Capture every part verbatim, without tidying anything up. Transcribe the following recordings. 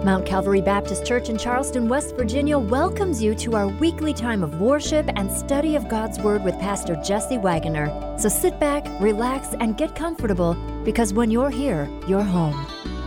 Mount Calvary Baptist Church in Charleston, West Virginia welcomes you to our weekly time of worship and study of God's Word with Pastor Jesse Wagoner. So sit back, relax, and get comfortable, because when you're here, you're home.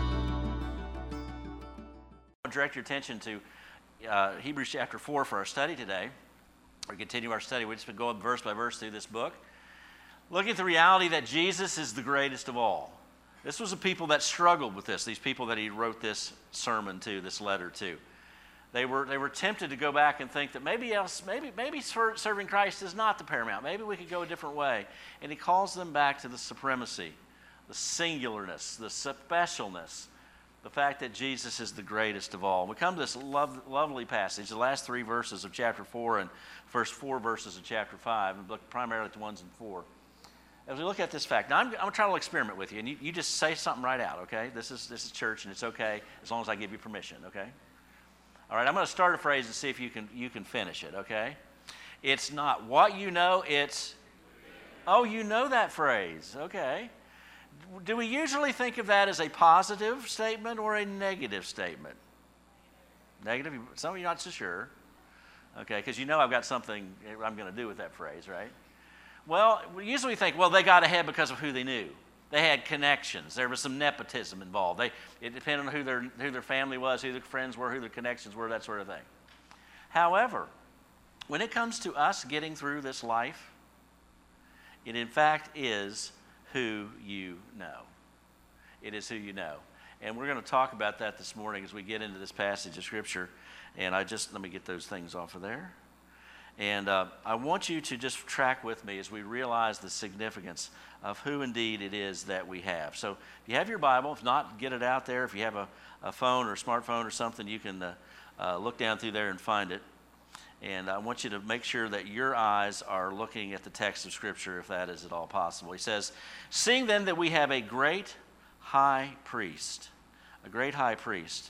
I'll direct your attention to uh, Hebrews chapter four for our study today. We continue our study. We've just been going verse by verse through this book, looking at the reality that Jesus is the greatest of all. This was a people that struggled with this, these people that he wrote this sermon to, this letter to. They were they were tempted to go back and think that maybe else, maybe maybe serving Christ is not the paramount. Maybe we could go a different way. And he calls them back to the supremacy, the singularness, the specialness, the fact that Jesus is the greatest of all. We come to this love, lovely passage, the last three verses of chapter four and first four verses of chapter five, and look primarily at the ones in four. As we look at this fact, now I'm, I'm going to try to experiment with you, and you, you just say something right out, okay? This is this is church, and it's okay as long as I give you permission, okay? All right, I'm going to start a phrase and see if you can you can finish it, okay? It's not what you know, it's, oh, you know that phrase, okay. Do we usually think of that as a positive statement or a negative statement? Negative? Some of you are not so sure, okay, because you know I've got something I'm going to do with that phrase, right? Well, we usually think, well, they got ahead because of who they knew. They had connections. There was some nepotism involved. They, it depended on who their, who their family was, who their friends were, who their connections were, that sort of thing. However, when it comes to us getting through this life, it in fact is who you know. It is who you know. And we're going to talk about that this morning as we get into this passage of Scripture. And I just, let me get those things off of there. And uh, I want you to just track with me as we realize the significance of who indeed it is that we have. So if you have your Bible, if not, get it out there. If you have a, a phone or a smartphone or something, you can uh, uh, look down through there and find it. And I want you to make sure that your eyes are looking at the text of Scripture, if that is at all possible. He says, "Seeing then that we have a great high priest, a great high priest,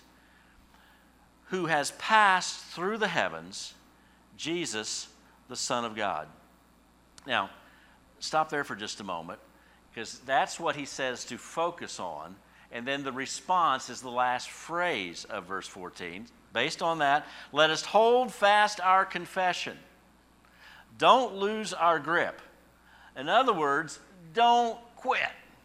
who has passed through the heavens, Jesus, the Son of God." Now, stop there for just a moment, because that's what he says to focus on. And then the response is the last phrase of verse fourteen. Based on that, let us hold fast our confession. Don't lose our grip. In other words, don't quit.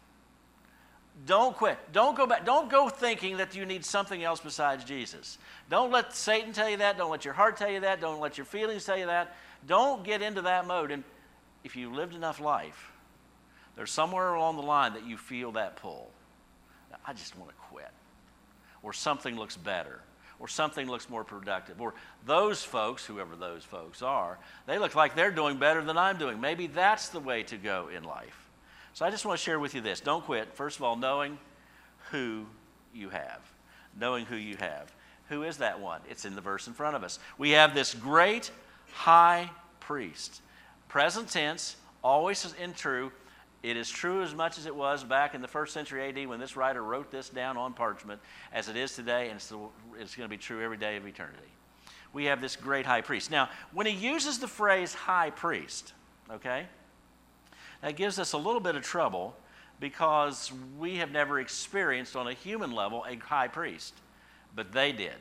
Don't quit. Don't go back. Don't go thinking that you need something else besides Jesus. Don't let Satan tell you that. Don't let your heart tell you that. Don't let your feelings tell you that. Don't get into that mode. And if you've lived enough life, there's somewhere along the line that you feel that pull. I just want to quit. Or something looks better. Or something looks more productive. Or those folks, whoever those folks are, they look like they're doing better than I'm doing. Maybe that's the way to go in life. So I just want to share with you this. Don't quit. First of all, knowing who you have. Knowing who you have. Who is that one? It's in the verse in front of us. We have this great high priest. Present tense, always in true. It is true as much as it was back in the first century A D when this writer wrote this down on parchment as it is today, and it's, it's going to be true every day of eternity. We have this great high priest. Now, when he uses the phrase high priest, okay, that gives us a little bit of trouble because we have never experienced on a human level a high priest, but they did.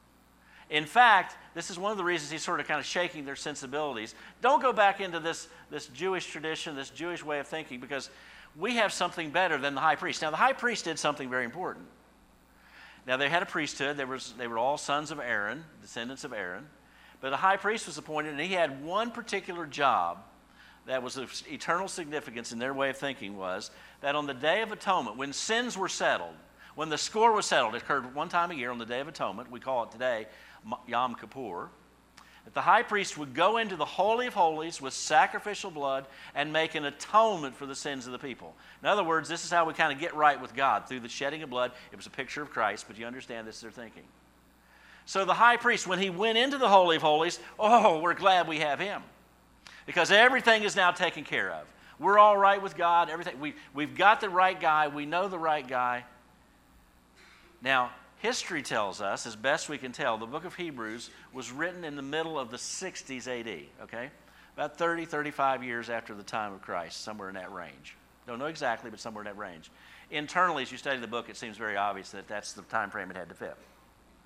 In fact, this is one of the reasons he's sort of kind of shaking their sensibilities. Don't go back into this, this Jewish tradition, this Jewish way of thinking, because we have something better than the high priest. Now, the high priest did something very important. Now, they had a priesthood. They, was, they were all sons of Aaron, descendants of Aaron. But the high priest was appointed, and he had one particular job that was of eternal significance in their way of thinking, was that on the Day of Atonement, when sins were settled, when the score was settled, it occurred one time a year on the Day of Atonement, we call it today Yom Kippur, that the high priest would go into the Holy of Holies with sacrificial blood and make an atonement for the sins of the people. In other words, this is how we kind of get right with God, through the shedding of blood. It was a picture of Christ, but you understand this is their thinking. So the high priest, when he went into the Holy of Holies, oh, we're glad we have him, because everything is now taken care of. We're all right with God. Everything. We, we've got the right guy. We know the right guy. Now, history tells us, as best we can tell, the book of Hebrews was written in the middle of the sixties A D, okay? About thirty, thirty-five years after the time of Christ, somewhere in that range. Don't know exactly, but somewhere in that range. Internally, as you study the book, it seems very obvious that that's the time frame it had to fit.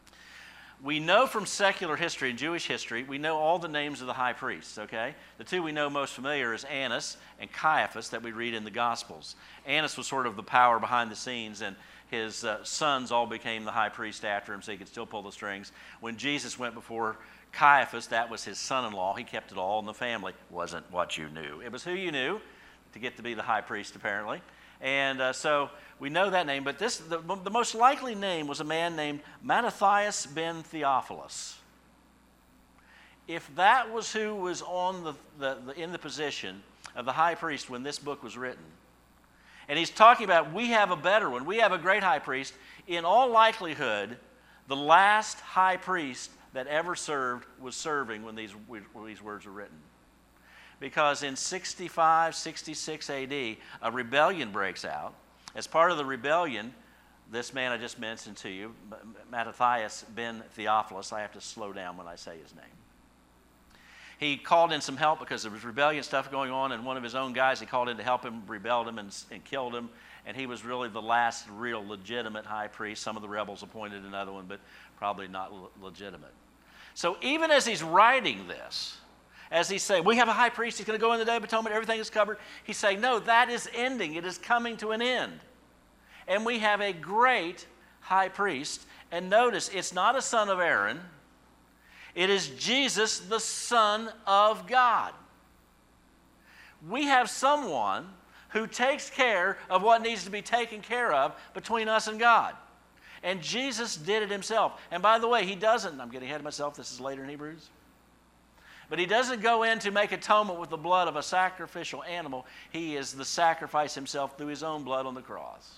We know from secular history and Jewish history, we know all the names of the high priests, okay? The two we know most familiar is Annas and Caiaphas that we read in the Gospels. Annas was sort of the power behind the scenes, and his uh, sons all became the high priest after him so he could still pull the strings. When Jesus went before Caiaphas, that was his son-in-law. He kept it all in the family. Wasn't what you knew. It was who you knew to get to be the high priest, apparently. And uh, so we know that name, but this the, the most likely name was a man named Mattathias ben Theophilus. If that was who was on the, the, the in the position of the high priest when this book was written, and he's talking about we have a better one, we have a great high priest, in all likelihood, the last high priest that ever served was serving when these, when these words were written. Because in sixty-five, sixty-six A D, a rebellion breaks out. As part of the rebellion, this man I just mentioned to you, Mattathias ben Theophilus, I have to slow down when I say his name. He called in some help because there was rebellion stuff going on, and one of his own guys he called in to help him, rebelled him, and, and killed him. And he was really the last real legitimate high priest. Some of the rebels appointed another one, but probably not le- legitimate. So even as he's writing this, as he's saying, we have a high priest, he's going to go in the Day of Atonement, everything is covered. He's saying, no, that is ending. It is coming to an end. And we have a great high priest. And notice, it's not a son of Aaron. It is Jesus, the Son of God. We have someone who takes care of what needs to be taken care of between us and God. And Jesus did it himself. And by the way, he doesn't, I'm getting ahead of myself, this is later in Hebrews. But he doesn't go in to make atonement with the blood of a sacrificial animal. He is the sacrifice himself through his own blood on the cross.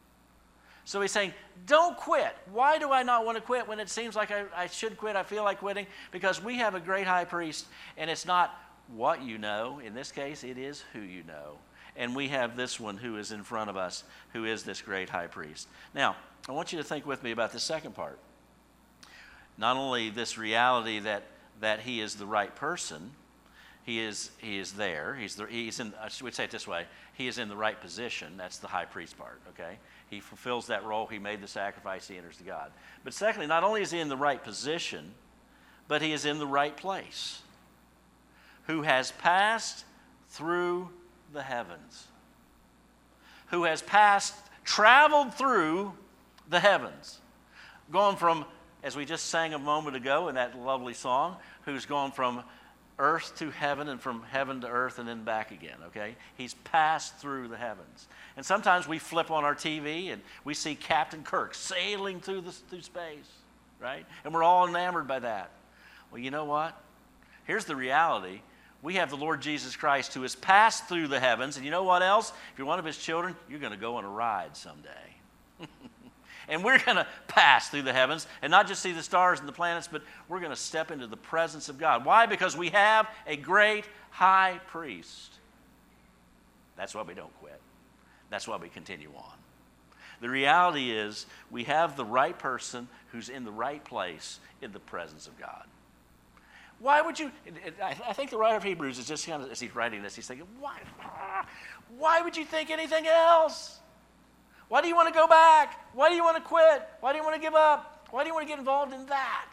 So he's saying, don't quit. Why do I not want to quit when it seems like I, I should quit? I feel like quitting. Because we have a great high priest, and it's not what you know. In this case, it is who you know. And we have this one who is in front of us, who is this great high priest. Now, I want you to think with me about the second part. Not only this reality that that he is the right person, he is he is there. He's the, he's in. I would say it this way: he is in the right position. That's the high priest part. Okay, he fulfills that role. He made the sacrifice. He enters to God. But secondly, not only is he in the right position, but he is in the right place. Who has passed through the heavens? Who has passed, traveled through the heavens, gone from, as we just sang a moment ago in that lovely song, who's gone from earth to heaven and from heaven to earth and then back again, okay? He's passed through the heavens. And sometimes we flip on our T V and we see Captain Kirk sailing through, the, through space, right? And we're all enamored by that. Well, you know what? Here's the reality. We have the Lord Jesus Christ who has passed through the heavens. And you know what else? If you're one of his children, you're going to go on a ride someday. And we're going to pass through the heavens and not just see the stars and the planets, but we're going to step into the presence of God. Why? Because we have a great high priest. That's why we don't quit. That's why we continue on. The reality is we have the right person who's in the right place in the presence of God. Why would you, I think the writer of Hebrews is just kind of, as he's writing this, he's thinking, why, why would you think anything else? Why do you want to go back? Why do you want to quit? Why do you want to give up? Why do you want to get involved in that?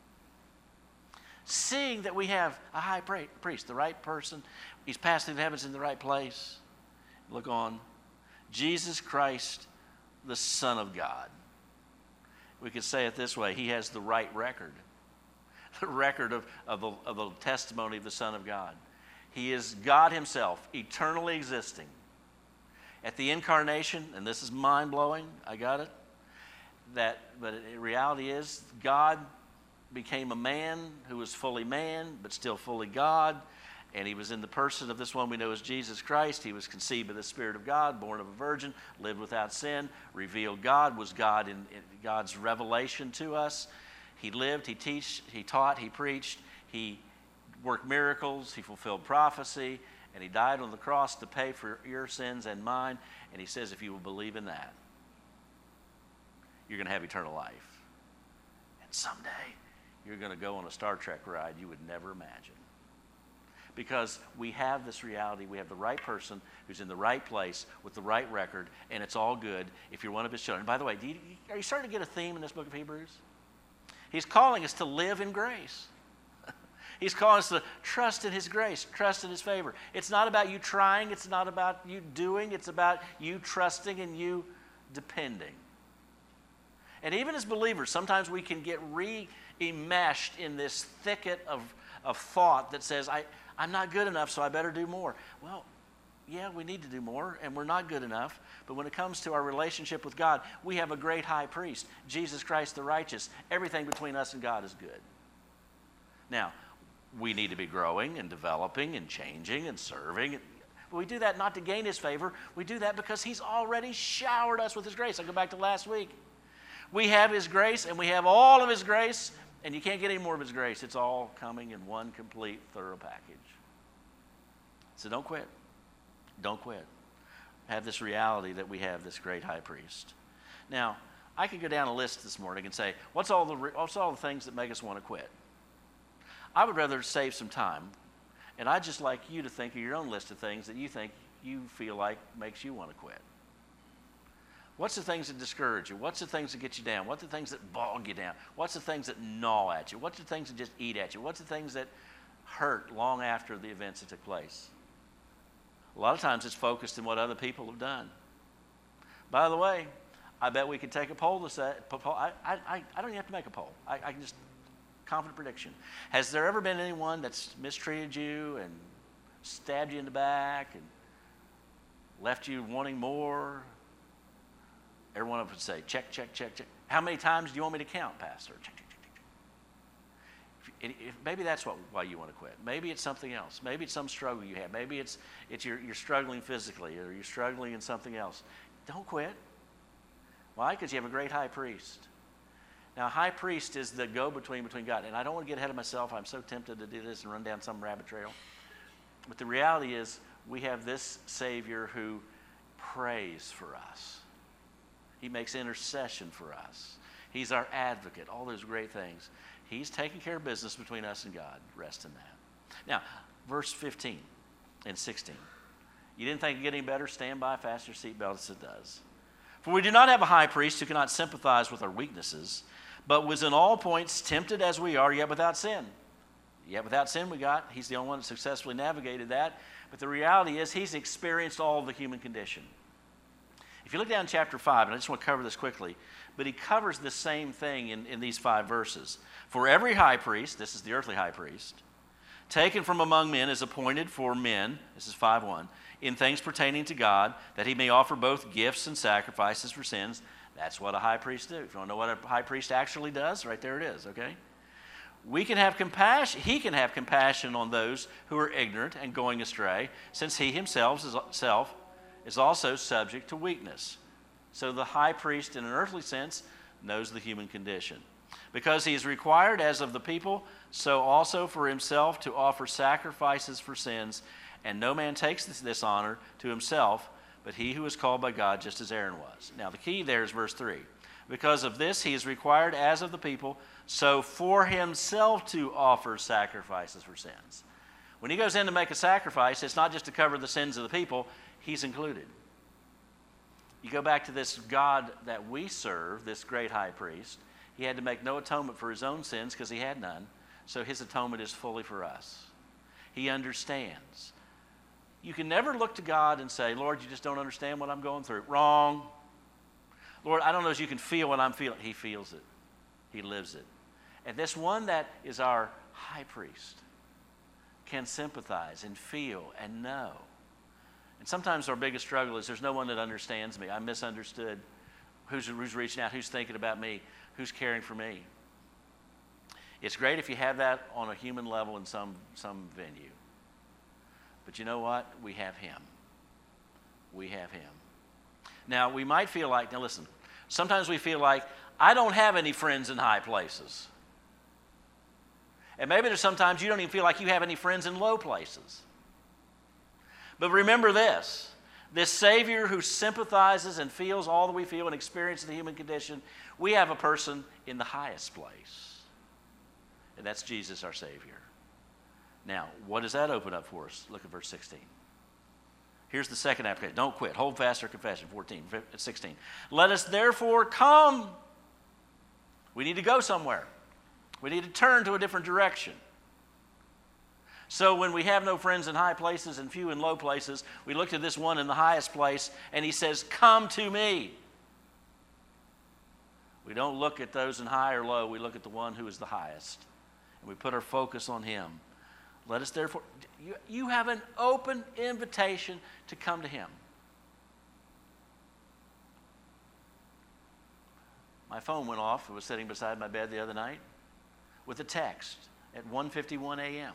Seeing that we have a high priest, the right person, he's passed through the heavens in the right place. Look on. Jesus Christ, the Son of God. We could say it this way. He has the right record. The record of, of, the, of the testimony of the Son of God. He is God himself, eternally existing. At the incarnation, and this is mind-blowing, I got it, that, but the reality is God became a man who was fully man, but still fully God, and he was in the person of this one we know as Jesus Christ. He was conceived by the Spirit of God, born of a virgin, lived without sin, revealed God, was God in, in God's revelation to us. He lived, he teach, he taught, he preached, he worked miracles, he fulfilled prophecy, and he died on the cross to pay for your sins and mine. And he says, if you will believe in that, you're going to have eternal life. And someday, you're going to go on a Star Trek ride you would never imagine. Because we have this reality. We have the right person who's in the right place with the right record, and it's all good if you're one of his children. And by the way, do you, are you starting to get a theme in this book of Hebrews? He's calling us to live in grace. He's calling us to trust in His grace, trust in His favor. It's not about you trying. It's not about you doing. It's about you trusting and you depending. And even as believers, sometimes we can get re-enmeshed in this thicket of, of thought that says, I, I'm not good enough, so I better do more. Well, yeah, we need to do more, and we're not good enough. But when it comes to our relationship with God, we have a great high priest, Jesus Christ the righteous. Everything between us and God is good. Now, we need to be growing and developing and changing and serving. But we do that not to gain His favor. We do that because He's already showered us with His grace. I go back to last week. We have His grace, and we have all of His grace, and you can't get any more of His grace. It's all coming in one complete, thorough package. So don't quit. Don't quit. Have this reality that we have this great high priest. Now, I could go down a list this morning and say, what's all the, what's all the things that make us want to quit? I would rather save some time, and I'd just like you to think of your own list of things that you think you feel like makes you want to quit. What's the things that discourage you? What's the things that get you down? What's the things that bog you down? What's the things that gnaw at you? What's the things that just eat at you? What's the things that hurt long after the events that took place? A lot of times it's focused in what other people have done. By the way, I bet we could take a poll to say, I, I, I don't even have to make a poll. I, I can just, confident prediction. Has there ever been anyone that's mistreated you and stabbed you in the back and left you wanting more? Every one of us would say, check, check, check, check. How many times do you want me to count, Pastor? Check, check, check, check. If, if, maybe that's what, why you want to quit. Maybe it's something else. Maybe it's some struggle you have. Maybe it's, it's you're, you're struggling physically or you're struggling in something else. Don't quit. Why? Because you have a great high priest. Now, high priest is the go-between between God. And I don't want to get ahead of myself. I'm so tempted to do this and run down some rabbit trail. But the reality is we have this Savior who prays for us. He makes intercession for us. He's our advocate, all those great things. He's taking care of business between us and God. Rest in that. Now, verse fifteen and sixteen. You didn't think it'd get any better? Stand by, fasten your seatbelt as it does. For we do not have a high priest who cannot sympathize with our weaknesses, but was in all points tempted as we are, yet without sin. Yet without sin we got. He's the only one that successfully navigated that. But the reality is he's experienced all of the human condition. If you look down chapter five, and I just want to cover this quickly, but he covers the same thing in, in these five verses. For every high priest, this is the earthly high priest, taken from among men is appointed for men, this is five one, in things pertaining to God, that he may offer both gifts and sacrifices for sins. That's what a high priest do. If you want to know what a high priest actually does, right there it is, okay? We can have compassion, he can have compassion on those who are ignorant and going astray, since he himself is, self is also subject to weakness. So the high priest, in an earthly sense, knows the human condition. Because he is required, as of the people, so also for himself to offer sacrifices for sins, and no man takes this, this honor to himself, but he who is called by God, just as Aaron was. Now the key there is verse three. Because of this he is required, as of the people, so for himself to offer sacrifices for sins. When he goes in to make a sacrifice, it's not just to cover the sins of the people, he's included. You go back to this God that we serve, this great high priest, he had to make no atonement for his own sins because he had none, so his atonement is fully for us. He understands. You can never look to God and say, Lord, you just don't understand what I'm going through. Wrong. Lord, I don't know if you can feel what I'm feeling. He feels it. He lives it. And this one that is our high priest can sympathize and feel and know. And sometimes our biggest struggle is there's no one that understands me. I'm misunderstood. Who's, who's reaching out? Who's thinking about me? Who's caring for me? It's great if you have that on a human level in some, some venue. But you know what? We have him. We have him. Now, we might feel like, now listen, sometimes we feel like, I don't have any friends in high places. And maybe there's sometimes you don't even feel like you have any friends in low places. But remember this, this Savior who sympathizes and feels all that we feel and experiences the human condition, we have a person in the highest place. And that's Jesus, our Savior. Now, what does that open up for us? Look at verse sixteen. Here's the second application. Don't quit. Hold fast our confession. fourteen, sixteen. Let us therefore come. We need to go somewhere. We need to turn to a different direction. So when we have no friends in high places and few in low places, we look to this one in the highest place, and he says, come to me. We don't look at those in high or low. We look at the one who is the highest, and we put our focus on him. Let us therefore, you, you have an open invitation to come to him. My phone went off. I was sitting beside my bed the other night with a text at one fifty-one a.m.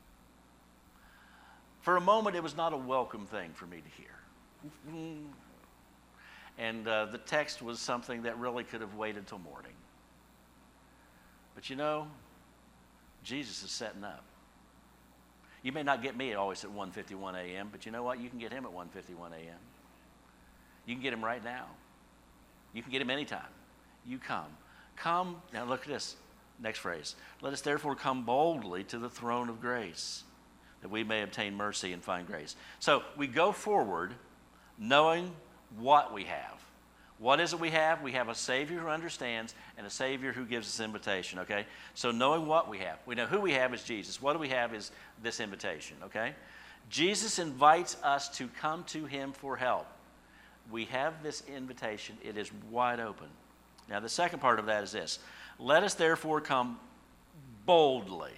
For a moment, it was not a welcome thing for me to hear. And uh, the text was something that really could have waited till morning. But you know, Jesus is setting up. You may not get me always at one fifty-one a.m., but you know what? You can get him at one fifty-one a.m. You can get him right now. You can get him anytime. You come. Come, now look at this. Next phrase. Let us therefore come boldly to the throne of grace, that we may obtain mercy and find grace. So we go forward knowing what we have. What is it we have? We have a Savior who understands and a Savior who gives us invitation, okay? So knowing what we have. We know who we have is Jesus. What do we have is this invitation, okay? Jesus invites us to come to him for help. We have this invitation. It is wide open. Now the second part of that is this. Let us therefore come boldly.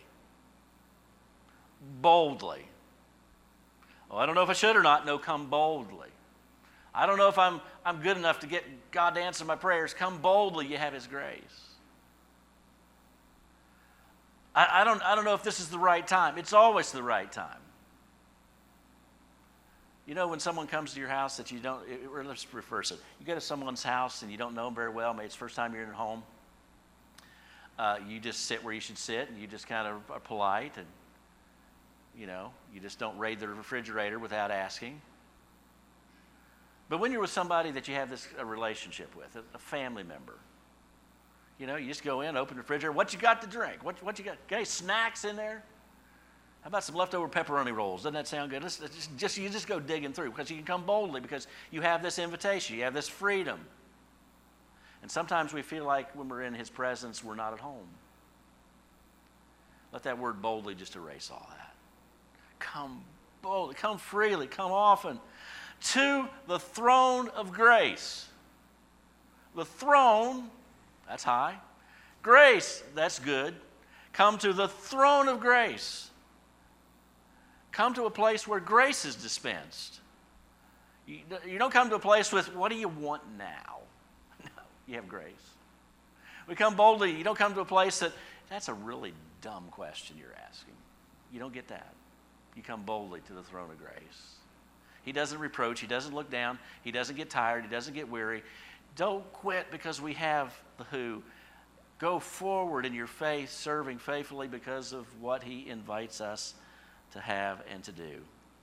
Boldly. Oh, I don't know if I should or not. No, come boldly. I don't know if I'm, I'm good enough to get God to answer my prayers. Come boldly, you have his grace. I, I, don't, I don't know if this is the right time. It's always the right time. You know, when someone comes to your house that you don't, or let's reverse it. You go to someone's house and you don't know them very well. Maybe it's the first time you're in at home. Uh, you just sit where you should sit and you just kind of are polite and, you know, you just don't raid the refrigerator without asking. But when you're with somebody that you have this a relationship with, a, a family member, you know, you just go in, open the refrigerator. What you got to drink? What, what you got? Got any snacks in there? How about some leftover pepperoni rolls? Doesn't that sound good? Let's, let's just, just, you just go digging through because you can come boldly because you have this invitation. You have this freedom. And sometimes we feel like when we're in his presence, we're not at home. Let that word boldly just erase all that. Come boldly, come freely, come often to the throne of grace. The throne, that's high. Grace, that's good. Come to the throne of grace. Come to a place where grace is dispensed. You, you don't come to a place with, what do you want now? No, you have grace. We come boldly. You don't come to a place that, that's a really dumb question you're asking. You don't get that. You come boldly to the throne of grace. He doesn't reproach. He doesn't look down. He doesn't get tired. He doesn't get weary. Don't quit because we have the who. Go forward in your faith, serving faithfully because of what he invites us to have and to do.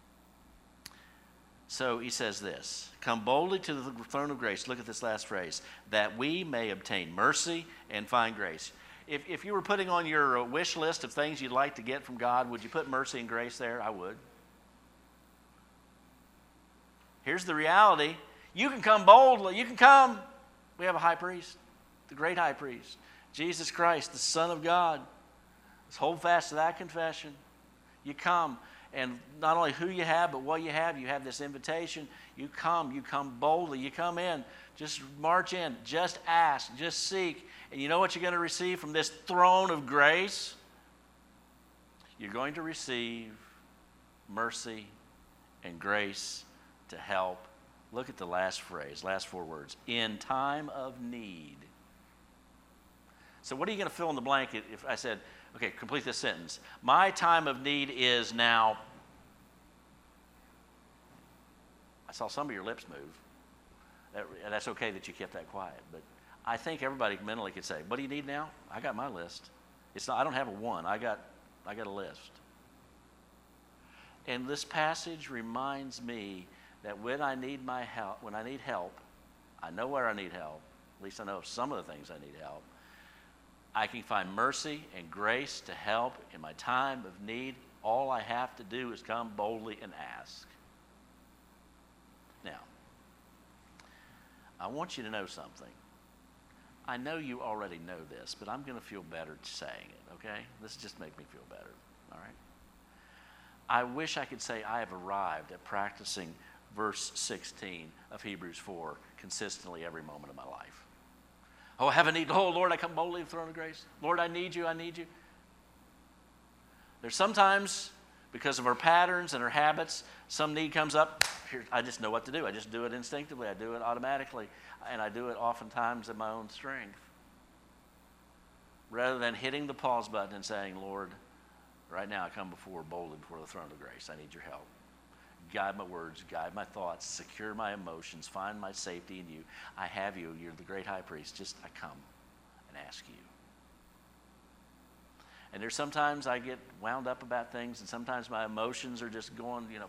So he says this, come boldly to the throne of grace. Look at this last phrase, that we may obtain mercy and find grace. If, if you were putting on your wish list of things you'd like to get from God, would you put mercy and grace there? I would. Here's the reality. You can come boldly. You can come. We have a high priest, the great high priest, Jesus Christ, the Son of God. Let's hold fast to that confession. You come, and not only who you have, but what you have, you have this invitation. You come, you come boldly, you come in, just march in, just ask, just seek. And you know what you're going to receive from this throne of grace? You're going to receive mercy and grace to help. Look at the last phrase, last four words, in time of need. So what are you going to fill in the blank if I said, okay, complete this sentence. My time of need is now. I saw some of your lips move. That, that's okay that you kept that quiet. But I think everybody mentally could say, what do you need now? I got my list. It's not, I don't have a one. I got, I got a list. And this passage reminds me that when I need my help, when I need help, I know where I need help. At least I know some of the things I need help. I can find mercy and grace to help in my time of need. All I have to do is come boldly and ask. Now, I want you to know something. I know you already know this, but I'm going to feel better saying it, okay? This just makes me feel better, all right? I wish I could say I have arrived at practicing verse sixteen of Hebrews four consistently every moment of my life. Oh, I have a need. Oh, Lord, I come boldly to the throne of grace. Lord, I need you. I need you. There's sometimes, because of our patterns and our habits, some need comes up. Here, I just know what to do. I just do it instinctively. I do it automatically. And I do it oftentimes in my own strength. Rather than hitting the pause button and saying, Lord, right now I come before boldly before the throne of grace. I need your help. Guide my words, guide my thoughts, secure my emotions, find my safety in you. I have you. You're the great high priest. Just I come and ask you. And there's sometimes I get wound up about things, and sometimes my emotions are just going, you know,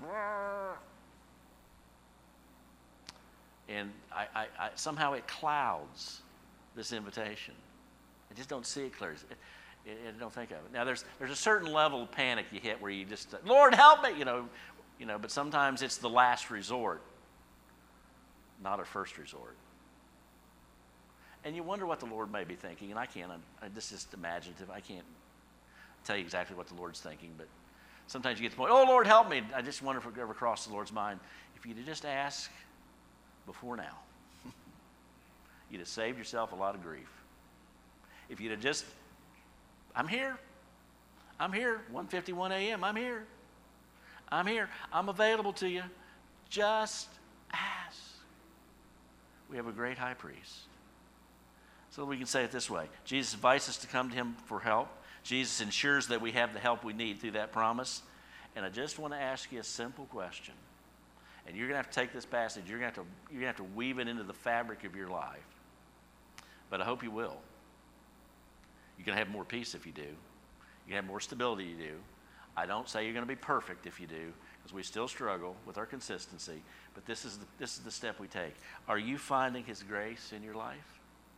and I, I, I somehow it clouds this invitation. I just don't see it clearly. I don't think of it. Now, there's there's a certain level of panic you hit where you just, Lord, help me, you know, you know. But sometimes it's the last resort, not a first resort. And you wonder what the Lord may be thinking, and I can't. I, this is just imaginative. I can't tell you exactly what the Lord's thinking, but sometimes you get to the point, oh, Lord, help me. I just wonder if it ever crossed the Lord's mind. If you'd just ask before now, you'd have saved yourself a lot of grief. If you'd have just, I'm here. I'm here, one fifty-one a.m. I'm here. I'm here. I'm available to you. Just ask. We have a great high priest. So we can say it this way. Jesus invites us to come to him for help. Jesus ensures that we have the help we need through that promise. And I just want to ask you a simple question. And you're going to have to take this passage. You're going to have to, you're going to have to weave it into the fabric of your life. But I hope you will. You're going to have more peace if you do. You're going to have more stability if you do. I don't say you're going to be perfect if you do, because we still struggle with our consistency. But this is the, this is the step we take. Are you finding his grace in your life?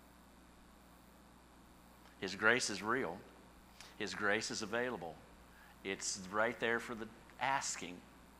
His grace is real. His grace is available. It's right there for the asking.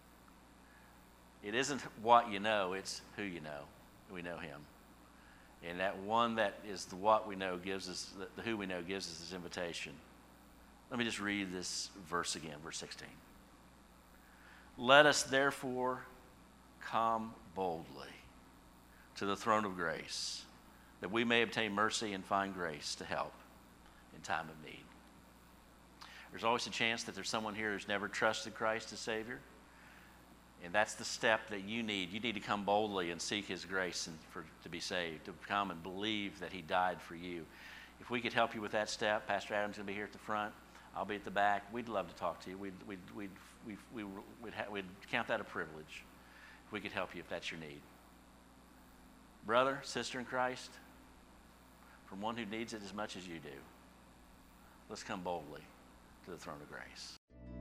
It isn't what you know, it's who you know. We know him. And that one that is the what we know gives us, the, the who we know gives us this invitation. Let me just read this verse again, verse sixteen. Let us therefore come boldly to the throne of grace, that we may obtain mercy and find grace to help in time of need. There's always a chance that there's someone here who's never trusted Christ as Savior. And that's the step that you need. You need to come boldly and seek his grace and for, to be saved, to come and believe that he died for you. If we could help you with that step, Pastor Adam's going to be here at the front. I'll be at the back. We'd love to talk to you. We'd, we'd, we'd, we'd, we'd, we'd, ha- we'd count that a privilege if we could help you if that's your need. Brother, sister in Christ, from one who needs it as much as you do, let's come boldly to the throne of grace.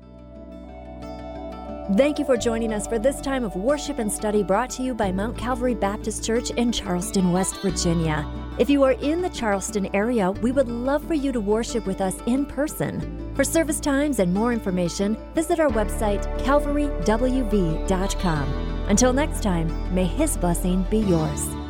Thank you for joining us for this time of worship and study brought to you by Mount Calvary Baptist Church in Charleston, West Virginia. If you are in the Charleston area, we would love for you to worship with us in person. For service times and more information, visit our website, calvary w v dot com. Until next time, may his blessing be yours.